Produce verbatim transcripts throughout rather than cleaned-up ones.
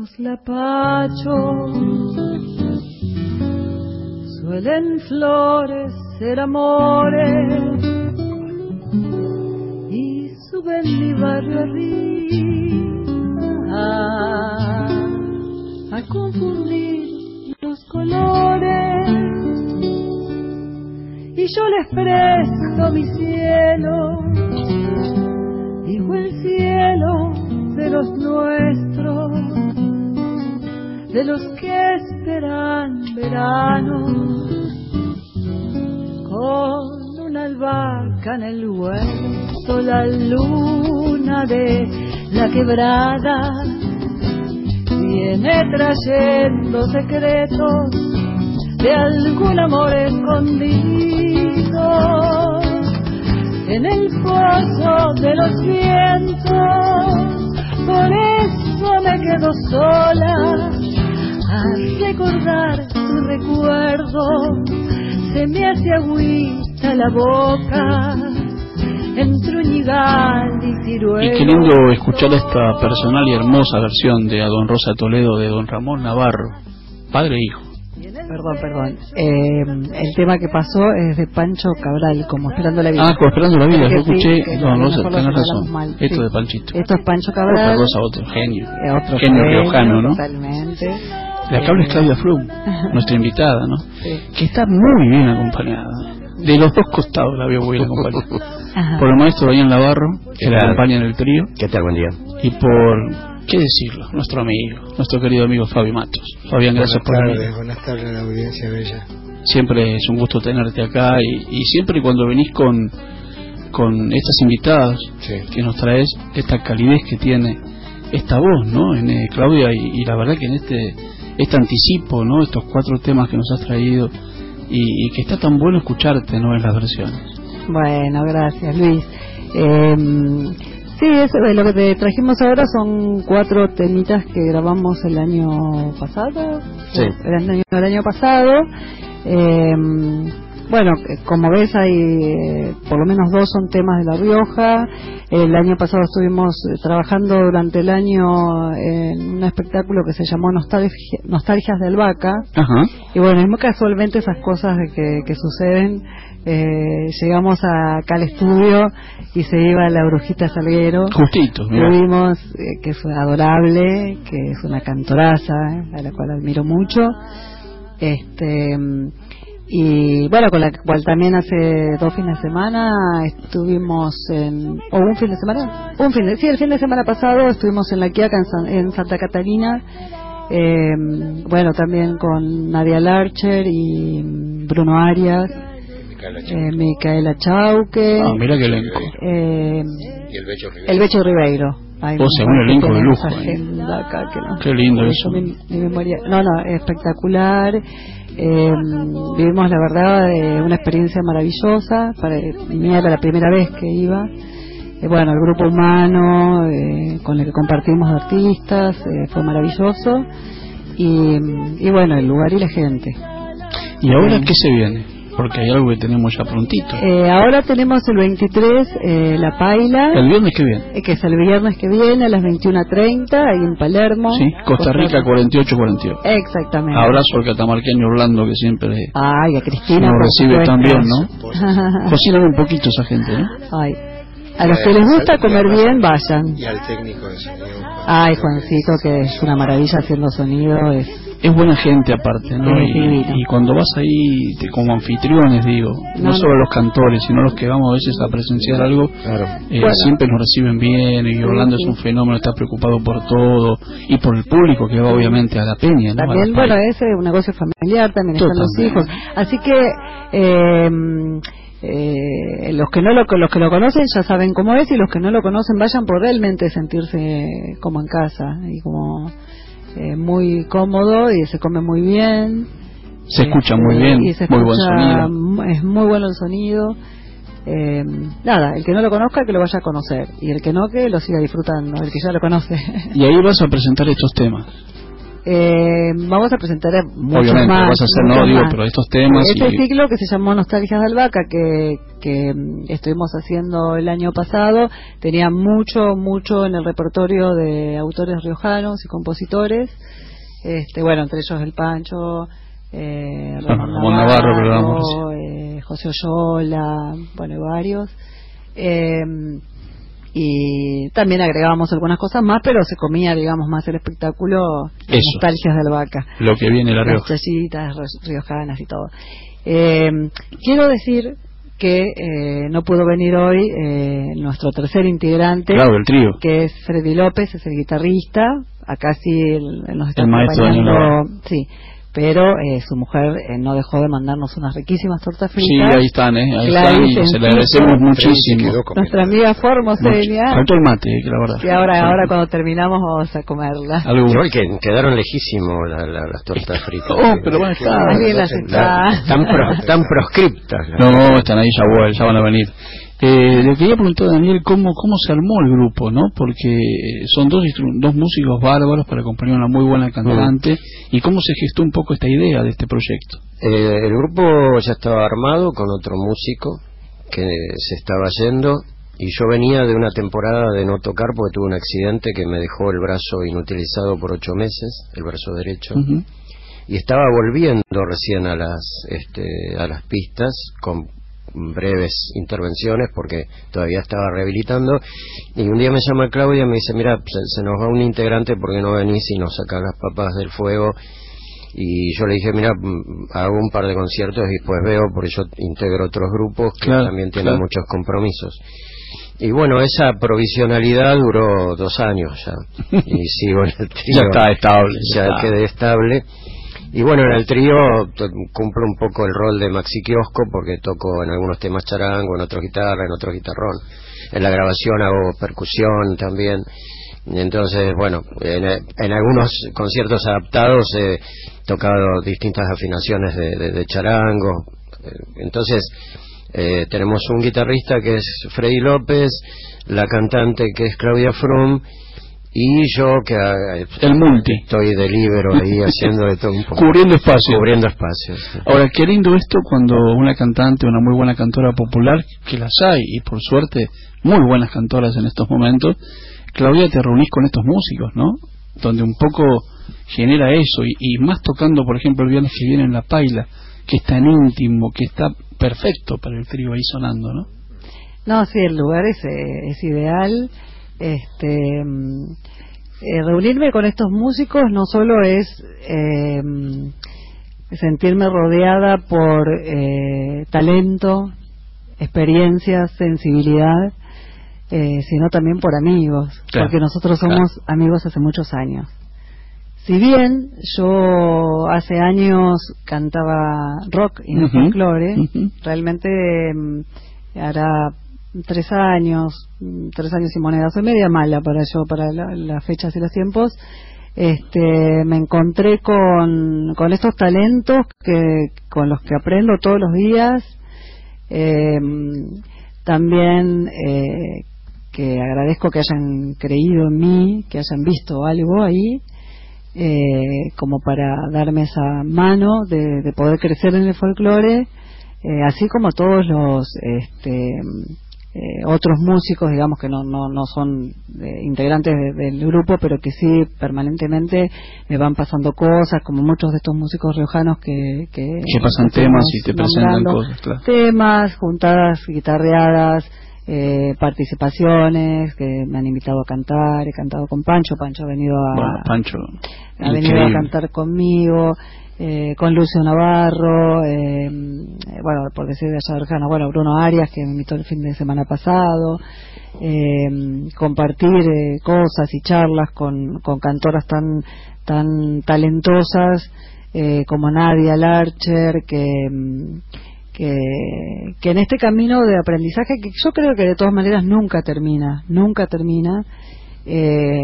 los lapachos suelen florecer amores y suben mi barrio arriba a confundir los colores, y yo les presto mi cielo, digo el cielo de los nuestros, de los que esperan verano, con una albahaca en el huerto, la luna de la quebrada viene trayendo secretos de algún amor escondido en el pozo de los vientos. Por eso me quedo sola a recordar tu recuerdo, se me hace agüita la boca entre Uñigal y Ciruelo. Y qué lindo escuchar esta personal y hermosa versión de A Don Rosa Toledo de don Ramón Navarro, padre e hijo. Perdón, perdón. Eh, el tema que pasó es de Pancho Cabral, como Esperando la Vida. Ah, como Esperando la Vida, yo escuché. Sí, No, no, tenés razón. Mal, Esto sí. de Panchito. Esto es Pancho Cabral. Otra cosa, otro genio. Eh, otro genio riojano, ¿no? Totalmente. La que habla es Claudia Frum, nuestra invitada, ¿no? Sí. Que está muy bien acompañada. De los dos costados la veo muy bien acompañada. Ajá. Por el maestro Daniel Navarro, que la acompaña en el trío. ¿Qué tal? Buen día. Y por, ¿qué decirlo? Nuestro amigo, nuestro querido amigo Fabi Matos. Fabián, gracias por venir. Buenas tardes, buenas tardes a la audiencia bella. Siempre es un gusto tenerte acá y, y siempre cuando venís con, con estas invitadas, Sí. que nos traes esta calidez que tiene esta voz, ¿no? En eh, Claudia, y, y la verdad que en este este anticipo, ¿no? Estos cuatro temas que nos has traído y, y que está tan bueno escucharte, ¿no? En las versiones. Bueno, gracias, Luis. Eh, sí, eso, lo que te trajimos ahora son cuatro temitas que grabamos el año pasado. Sí. El año, el año pasado. Eh, bueno, como ves, hay eh, por lo menos dos son temas de La Rioja. El año pasado estuvimos trabajando durante el año en un espectáculo que se llamó Nostalgia, Nostalgias de Albahaca. Ajá. Y bueno, es muy casualmente esas cosas de que, que suceden. Eh, llegamos a, acá al estudio y se iba la Brujita Salguero. Justito, mira. Tuvimos, eh, que fue adorable, que es una cantoraza, eh, a la cual admiro mucho. Este... Y bueno, con la cual también hace dos fines de semana estuvimos en... ¿O un fin de semana? Un fin de... Sí, el fin de semana pasado estuvimos en La Quiaca, en, San, en Santa Catalina. Eh, bueno, también con Nadia Larcher y Bruno Arias. Eh, Micaela Chauque. Ah, mira qué elenco. Eh, Y el Becho Ribeiro. el Becho Ribeiro. Ay, O sea, un elenco de lujo. Agenda acá, que no. Qué lindo Por eso. Mi, mi memoria... No, no, espectacular. Eh, vivimos la verdad eh, una experiencia maravillosa. Para mí era la primera vez que iba. Eh, bueno, el grupo humano eh, con el que compartimos de artistas eh, fue maravilloso. Y, y bueno, el lugar y la gente. ¿Y ahora qué se viene? Porque hay algo que tenemos ya prontito. Eh, ahora tenemos el veintitrés, eh, La Paila. El viernes que viene. Eh, que es el viernes que viene a las veintiuna treinta, ahí en Palermo. Sí, Costa Rica cuarenta y ocho cuarenta y ocho. Exactamente. Abrazo al catamarqueño Orlando, que siempre Ay, a Cristina. nos por recibe supuesto. tan bien, ¿no? Cocinan un poquito esa gente, ¿no? Ay, a los que les gusta comer bien, vayan. Y al técnico de sonido. Ay, Juancito, que es una maravilla haciendo sonido. Es... Es buena gente aparte, ¿no? Es divino. Y, y cuando vas ahí, te, como anfitriones, digo, no, No, solo no. los cantores, sino los que vamos a veces a presenciar algo, Claro. eh, Bueno. siempre nos reciben bien, y Orlando sí. es un fenómeno, está preocupado por todo, y por el público que va obviamente a la peña, ¿no? A También, la bueno, paila. es un negocio familiar, también están los Totalmente. hijos. Así que... Eh, Eh, los que no lo los que lo conocen ya saben cómo es, y los que no lo conocen vayan por realmente sentirse como en casa y como eh, muy cómodo, y se come muy bien, Se escucha este, muy bien, y se muy buen escucha, sonido. es muy bueno el sonido. Eh, nada, el que no lo conozca que lo vaya a conocer, y el que no, que lo siga disfrutando, el que ya lo conoce. Y ahí vas a presentar estos temas. Eh, vamos a presentar muchos Obviamente, más. vas a hacer, no digo, pero estos temas. Este y... ciclo que se llamó Nostalgias de Albahaca, que, que estuvimos haciendo el año pasado, tenía mucho, mucho en el repertorio de autores riojanos y compositores. Este, bueno, entre ellos El Pancho, eh, Ramón Ramón Navarro, Navarro eh, José Oyola, bueno, varios. Eh, y también agregábamos algunas cosas más, pero se comía, digamos, más el espectáculo de Nostalgias de Albahaca, lo que viene la las Rioja, chayitas riojanas y todo. Eh, quiero decir que eh, no pudo venir hoy eh, nuestro tercer integrante, claro, el trío, que es Freddy López, es el guitarrista. Acá sí el, nos está el maestro acompañando, sí, pero eh, su mujer eh, no dejó de mandarnos unas riquísimas tortas fritas. Sí, ahí están, ¿eh? Ahí Clarice están y se le agradecemos muchísimo. Nuestra amiga Formoseña. Faltó el mate, que la verdad. Que ahora, ahora cuando terminamos vamos a comerla. Algo que quedaron lejísimos la, la, las tortas fritas. Oh, pero bueno, está. Alguien las está. Están pro, tan proscriptas. No, están ahí ya, bueno, ya van a venir. Eh, le quería preguntar a Daniel cómo cómo se armó el grupo, ¿no? Porque son dos dos músicos bárbaros para acompañar a una muy buena cantante. Mm. ¿Y cómo se gestó un poco esta idea de este proyecto? Eh, el grupo ya estaba armado con otro músico que se estaba yendo, y yo venía de una temporada de no tocar porque tuve un accidente que me dejó el brazo inutilizado por ocho meses, el brazo derecho. Uh-huh. Y estaba volviendo recién a las este, a las pistas con breves intervenciones porque todavía estaba rehabilitando, y un día me llama Claudia y me dice: mira, se, se nos va un integrante, porque no venís y nos sacás las papas del fuego. Y yo le dije: mira, hago un par de conciertos y después veo, porque yo integro otros grupos que claro, también tienen claro. muchos compromisos. Y bueno, esa provisionalidad duró dos años ya, y sigo en el trío. Ya está estable. Ya, ya está. quedé estable. Y bueno, en el trío cumplo un poco el rol de Maxi Kiosco, porque toco en algunos temas charango, en otros guitarra, en otros guitarrón. En la grabación hago percusión también. Y entonces, bueno, en, en algunos conciertos adaptados he tocado distintas afinaciones de, de, de charango. Entonces, eh, tenemos un guitarrista que es Freddy López, la cantante que es Claudia Frum, y yo que el multi estoy de libero ahí haciendo de todo un poco, cubriendo espacios cubriendo espacios sí. Ahora, qué lindo esto cuando una cantante, una muy buena cantora popular, que las hay, y por suerte muy buenas cantoras en estos momentos, Claudia, te reunís con estos músicos, ¿no? Donde un poco genera eso, y, y más tocando, por ejemplo, el viernes que viene en La Paila, que es tan íntimo, que está perfecto para el trío ahí sonando, ¿no? No, sí, el lugar es, es ideal. Este, eh, reunirme con estos músicos no solo es eh, sentirme rodeada por eh, talento, experiencia, sensibilidad, eh, sino también por amigos, claro, porque nosotros somos claro. amigos hace muchos años. Si bien yo hace años cantaba rock y no uh-huh. folclore, uh-huh. realmente eh, hará tres años, tres años y moneda, soy media mala para yo, para la, las fechas y los tiempos. Este, me encontré con, con estos talentos que, con los que aprendo todos los días. Eh, también eh, que agradezco que hayan creído en mí, que hayan visto algo ahí, eh, como para darme esa mano de, de poder crecer en el folclore, eh, así como todos los este, eh, otros músicos, digamos, que no no, no son eh, integrantes de, del grupo, pero que sí permanentemente me van pasando cosas, como muchos de estos músicos riojanos que que, que pasan temas y te presentan cosas, claro. Temas, juntadas, guitarreadas, eh, participaciones que me han invitado a cantar. He cantado con Pancho, Pancho ha venido a bueno, Pancho ha venido a cantar conmigo. Eh, con Lucio Navarro, eh, bueno, por decir de allá lejano, bueno, Bruno Arias, que me invitó el fin de semana pasado, eh, compartir eh, cosas y charlas con, con cantoras tan tan talentosas eh, como Nadia Larcher, que, que que en este camino de aprendizaje, que yo creo que de todas maneras nunca termina, nunca termina, eh,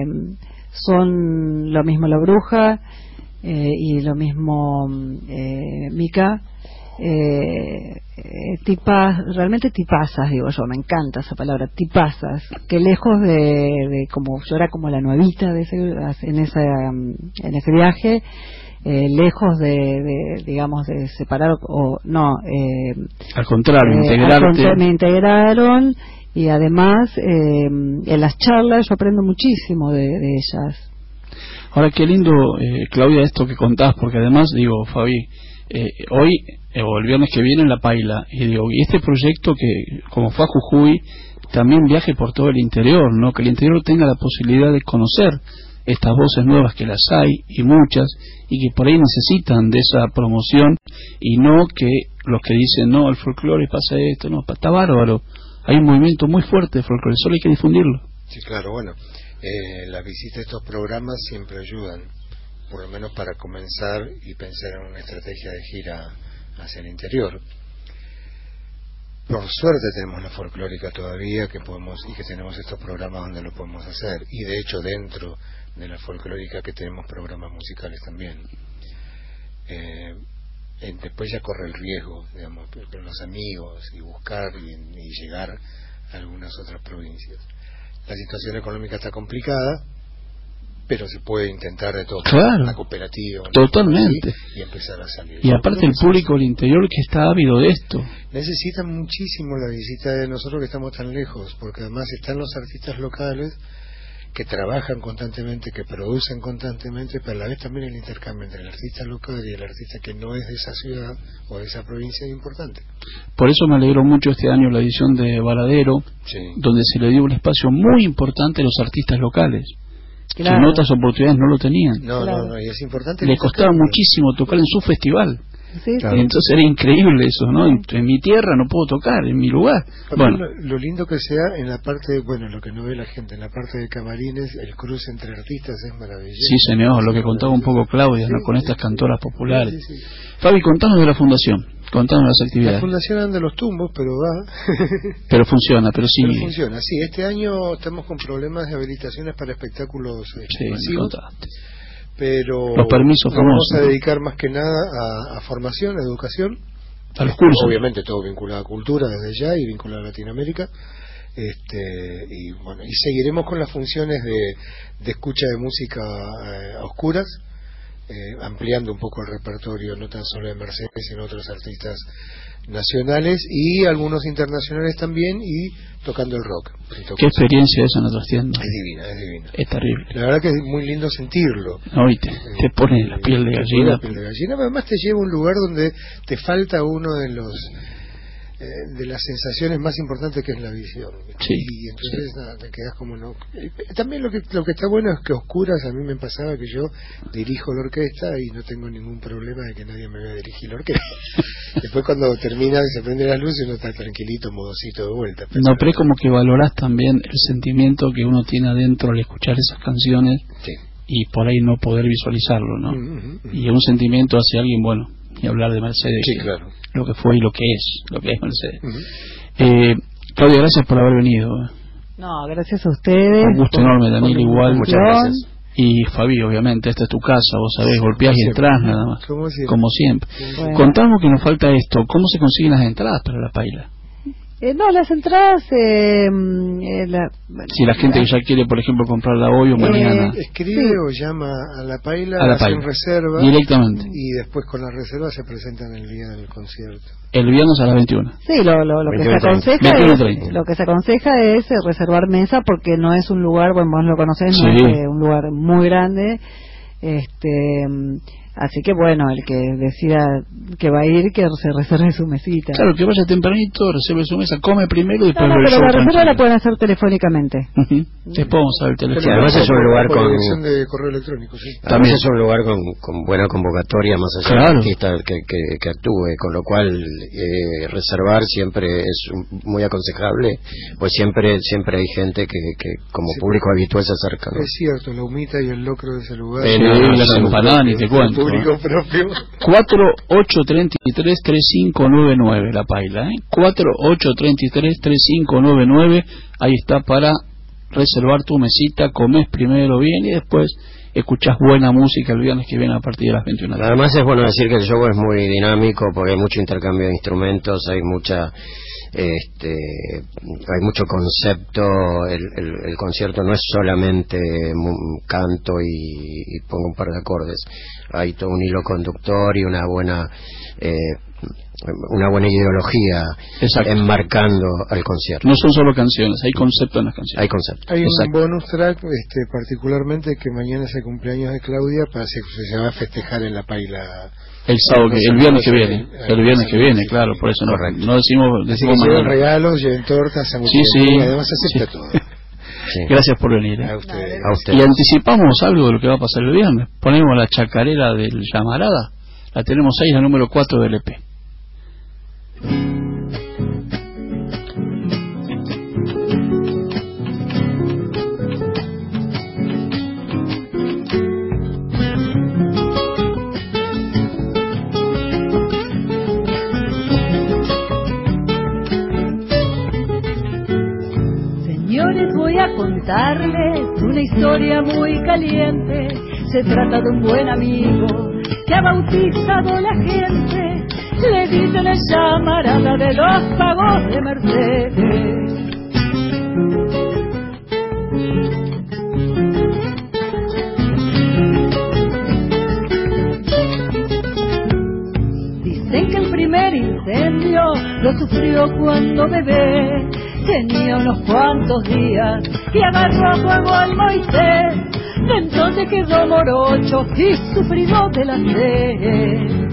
son lo mismo La Bruja, Eh, y lo mismo eh, Mica, eh, eh, tipas, realmente tipazas, digo yo, me encanta esa palabra, tipazas, que lejos de, de como yo era como la nuevita de ese, en, esa, en ese viaje, eh, lejos de, de, digamos, de separar o no, eh, al contrario, eh, integrarte. al contrario, me integraron y además eh, en las charlas yo aprendo muchísimo de, de ellas. Ahora, qué lindo, eh, Claudia, esto que contás, porque además, digo, Fabi, eh, hoy, eh, o el viernes que viene en La Paila, y digo, y este proyecto que, como fue a Jujuy, también viaje por todo el interior, ¿no? Que el interior tenga la posibilidad de conocer estas voces nuevas, que las hay, y muchas, y que por ahí necesitan de esa promoción, y no que los que dicen, no, el folclore pasa esto, no, está bárbaro. Hay un movimiento muy fuerte de folclore, solo hay que difundirlo. Sí, claro, bueno. Eh, la visita de estos programas siempre ayudan, por lo menos para comenzar y pensar en una estrategia de gira hacia el interior. Por suerte tenemos la folclórica todavía que podemos y que tenemos estos programas donde lo podemos hacer, y de hecho dentro de la folclórica que tenemos programas musicales también. Eh, eh, después ya corre el riesgo, digamos, con los amigos y buscar y, y llegar a algunas otras provincias. La situación económica está complicada, pero se puede intentar de todo, claro, la cooperativa, totalmente, y empezar a salir. Y Yo aparte el público del interior que está ávido de esto. Necesita muchísimo la visita de nosotros que estamos tan lejos, porque además están los artistas locales que trabajan constantemente, que producen constantemente, pero a la vez también el intercambio entre el artista local y el artista que no es de esa ciudad o de esa provincia es importante. Por eso me alegró mucho este año la edición de Varadero, sí, donde se le dio un espacio muy importante a los artistas locales, claro, que en otras oportunidades no lo tenían. No, claro, no, no, y es importante. Le costaba muchísimo tocar en su festival. Sí, claro. Entonces era increíble eso, ¿no? En, en mi tierra no puedo tocar, en mi lugar. Bueno, lo, lo lindo que sea en la parte, bueno, lo que no ve la gente, en la parte de camarines, el cruce entre artistas es maravilloso. Sí, señor, lo que contaba un poco Claudia, ¿no? Sí, con estas cantoras populares. Sí, sí, sí. Fabi, contanos de la fundación, contanos las actividades. La fundación anda los tumbos, pero va. Pero funciona, pero sí. Pero funciona, sí. Este año estamos con problemas de habilitaciones para espectáculos sí, masivos. Pero los permisos nos vamos a dedicar más que nada a, a formación, a educación, a los cursos, obviamente todo vinculado a cultura desde ya y vinculado a Latinoamérica, este y bueno, y seguiremos con las funciones de, de escucha de música eh, a oscuras, eh, ampliando un poco el repertorio, no tan solo de Mercedes sino otros artistas nacionales y algunos internacionales también, y tocando el rock. ¿Qué experiencia esa en otras tiendas? Es divina, es divina. Es terrible. La verdad que es muy lindo sentirlo. No, y te, te pone la piel de gallina. La piel de gallina, pero además te lleva a un lugar donde te falta uno de los eh, de las sensaciones más importantes, que es la visión. Sí, y entonces sí. Nada, te quedas como no. También lo que lo que está bueno es que oscuras, a mí me pasaba que yo dirijo la orquesta y no tengo ningún problema de que nadie me vea dirigir la orquesta. Después cuando termina y se prende la luz uno está tranquilito, modosito de vuelta. No, pero es como que valorás también el sentimiento que uno tiene adentro al escuchar esas canciones, sí, y por ahí no poder visualizarlo, ¿no? Uh-huh, uh-huh. Y un sentimiento hacia alguien, bueno, y hablar de Mercedes, sí, claro, lo que fue y lo que es, lo que es Mercedes. Uh-huh. eh, Claudia, gracias por haber venido. No, gracias a ustedes. Un gusto enorme, Daniel, igual. Muchas gracias. Y Fabi, obviamente, esta es tu casa, vos sabés, golpeás y entras nada más, como siempre. Como siempre. Bueno. Contamos que nos falta esto, ¿cómo se consiguen las entradas para la Paila? Eh, no, las entradas... Eh, eh, la, si la gente la, que ya quiere, por ejemplo, comprarla hoy o eh, mañana... Escribe sí. o llama a la Paila, a la hacen Paila. reserva... Directamente. Y después con la reserva se presentan el día del concierto. El viernes a las veintiuna. Sí, lo, lo, lo que se aconseja es, lo que se aconseja es reservar mesa, porque no es un lugar, bueno, vos lo conocés, sí. no es eh, un lugar muy grande, este... Así que bueno, el que decida que va a ir, que se reserve su mesita. Claro, que vaya tempranito, reserve su mesa, come primero y después... No, no, pero la reserva la pueden hacer telefónicamente. Uh-huh. Después vamos a ver el teléfono. Sí, además es un lugar con... de correo electrónico, sí. También es un lugar con, con buena convocatoria, más allá claro. del artista que, que, que actúe, con lo cual eh, reservar siempre es muy aconsejable, pues siempre siempre hay gente que, que como sí, público habitual se acerca, ¿no? Es cierto, la humita y el locro de ese lugar. Sí, sí, las empanadas ni te cuento. Público propio. cuatro ocho tres tres, tres cinco nueve nueve la Paila, ¿eh? cuatro ocho tres tres, tres cinco nueve nueve, ahí está para reservar tu mesita, comes primero bien y después escuchás buena música el viernes que viene a partir de las veintiuna. Además es bueno decir que el show es muy dinámico porque hay mucho intercambio de instrumentos, hay mucha este hay mucho concepto, el, el, el concierto no es solamente canto y, y pongo un par de acordes, hay todo un hilo conductor y una buena eh, una buena ideología. Exacto. Enmarcando al concierto. No son solo canciones, hay concepto en las canciones. Hay concepto. Hay Exacto. un bonus track, este, particularmente que mañana es el cumpleaños de Claudia, para que se va a festejar en La Paila. El sábado, que, el viernes que viene, el viernes que viene, claro, por eso no, no decimos, decimos que lleven regalos, lleven tortas, sí, sí, además acepta sí. todo. Sí. Gracias por venir. ¿eh? A ustedes. A ustedes. Y anticipamos algo de lo que va a pasar el viernes. Ponemos la chacarera del Llamarada, la tenemos ahí, la número cuatro del E P. Señores, voy a contarles una historia muy caliente. Se trata de un buen amigo que ha bautizado la gente. Le dicen el Llamarada de los pagos de Mercedes. Dicen que el primer incendio lo sufrió cuando bebé tenía unos cuantos días y agarró fuego al Moisés. Entonces quedó morocho y sufrió de la sed.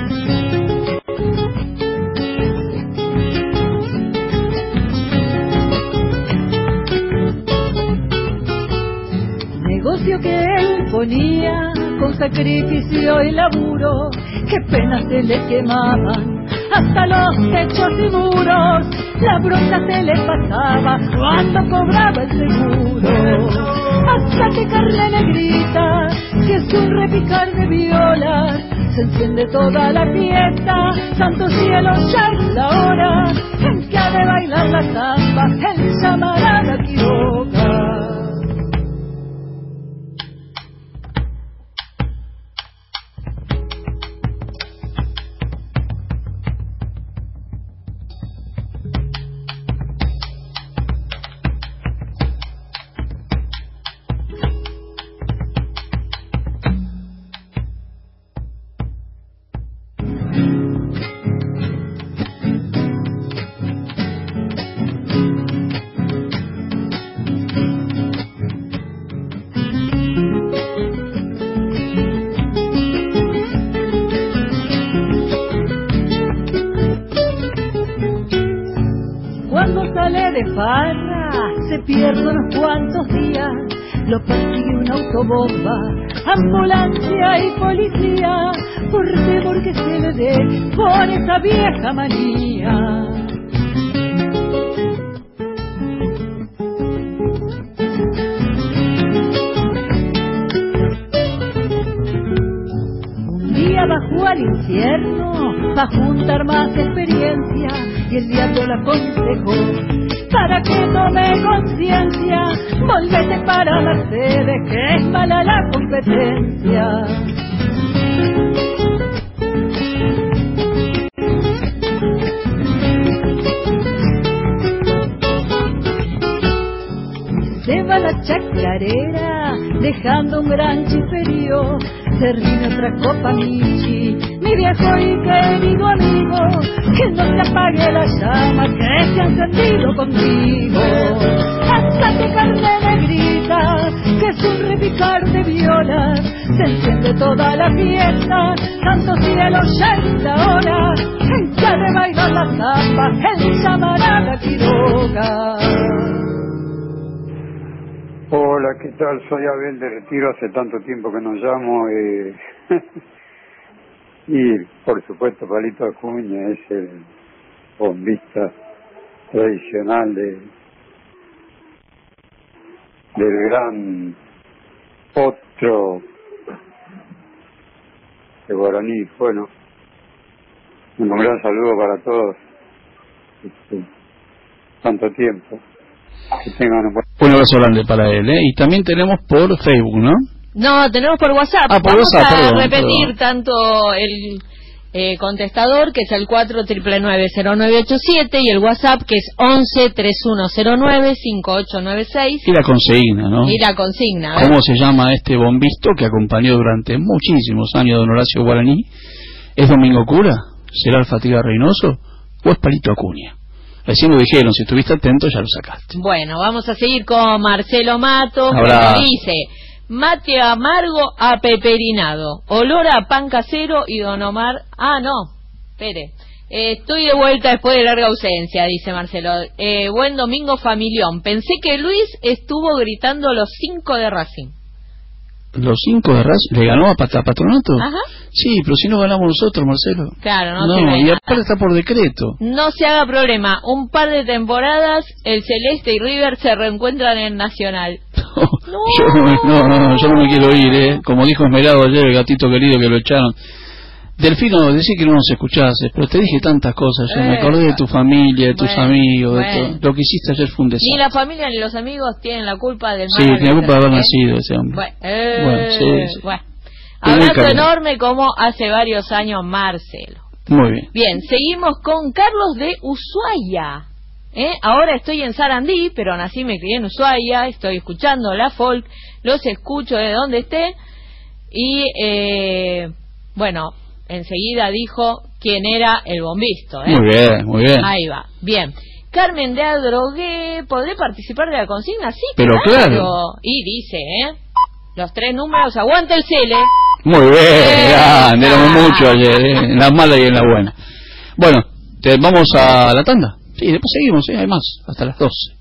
Negocio que él ponía con sacrificio y laburo, qué pena se le quemaban hasta los techos y muros. La bronca se le pasaba cuando cobraba el seguro. Hasta que Carla Negrita, que es un repicar de violas, se enciende toda la fiesta. Santo cielo, ya es la hora en que ha de bailar la samba el Llamarada Quiroga. De farra se pierde unos cuantos días, lo persigue una autobomba, ambulancia y policía, por temor que se le dé por esa vieja manía. Un día bajó al infierno para juntar más experiencia y el diablo la aconsejó para que tome conciencia, volvete para la sede, que es mala la competencia. Se va la chacarera, dejando un gran chiferío, se rime otra copa Michi, mi viejo y querido amigo, que no se apague la llama que se ha encendido contigo. Hasta que Carne Negrita, que es un repicar de violas, se enciende toda la fiesta. Santo cielo, ya es la hora en que ha de bailar la samba el Llamarada Quiroga. Hola, ¿qué tal? Soy Abel de Retiro, hace tanto tiempo que nos llamo. Eh... y, por supuesto, Palito Acuña es el bombista tradicional de del gran potro de Guaraní. Bueno, un gran saludo para todos. Este, tanto tiempo. Que tengan un buen... Un abrazo grande para él, ¿eh? Y también tenemos por Facebook, ¿no? No, tenemos por WhatsApp. Ah, por Vamos WhatsApp, a perdón, repetir perdón. tanto el eh, contestador, que es el cuatro nueve nueve cero nueve ocho siete, y el WhatsApp, que es once treinta y uno cero nueve cinco ocho nueve seis. Y la consigna, ¿no? Y la consigna. ¿eh? ¿Cómo se llama este bombisto que acompañó durante muchísimos años a don Horacio Guaraní? ¿Es Domingo Cura? ¿Será el Fatiga Reynoso? ¿O es Palito Acuña? Recién lo dijeron, si estuviste atento ya lo sacaste. Bueno, vamos a seguir con Marcelo Mato, Habrá... que dice: mate amargo apeperinado, olor a pan casero y don Omar... Ah, no, espere. Eh, estoy de vuelta después de larga ausencia, dice Marcelo. Eh, buen domingo familión. Pensé que Luis estuvo gritando los cinco de Racing. ¿Los cinco de Racing? ¿Le ganó a Pat- a Patronato? Ajá. Sí, pero si no ganamos nosotros, Marcelo. Claro, no, No, sirve de y nada. aparte está por decreto. No se haga problema, un par de temporadas el Celeste y River se reencuentran en Nacional. No, yo no, me- no, no, no, yo no me quiero ir, ¿eh? Como dijo Esmerado ayer, el gatito querido que lo echaron. Delfino, decí que no nos escuchases, pero te dije tantas cosas, ya me Eh, acordé de tu familia, de tus bueno, amigos, de bueno. todo. Lo que hiciste ayer fue un Ni desastre. la familia ni los amigos tienen la culpa del Sí, mal. tiene la culpa de haber ¿eh? nacido ese hombre. Bueno, eh, Bueno, sí, sí. bueno. Es muy Abrazo cariño. enorme como hace varios años, Marcelo. Muy bien. Bien, seguimos con Carlos de Ushuaia. ¿Eh? Ahora estoy en Sarandí, pero nací y me crié en Ushuaia, estoy escuchando la folk, los escucho de donde esté, y eh, bueno, enseguida dijo quién era el bombisto. ¿eh? Muy bien, muy bien. Ahí va, bien. Carmen de Adrogué, ¿podré participar de la consigna? Sí, Pero claro. Y dice, ¿eh? Los tres números, aguanta el Cele. Muy bien, Eh, grande, éramos ah. mucho ayer, ¿eh? En la mala y en la buena. Bueno, te, vamos a la tanda. Sí, después seguimos, ¿eh? Hay más, hasta las doce.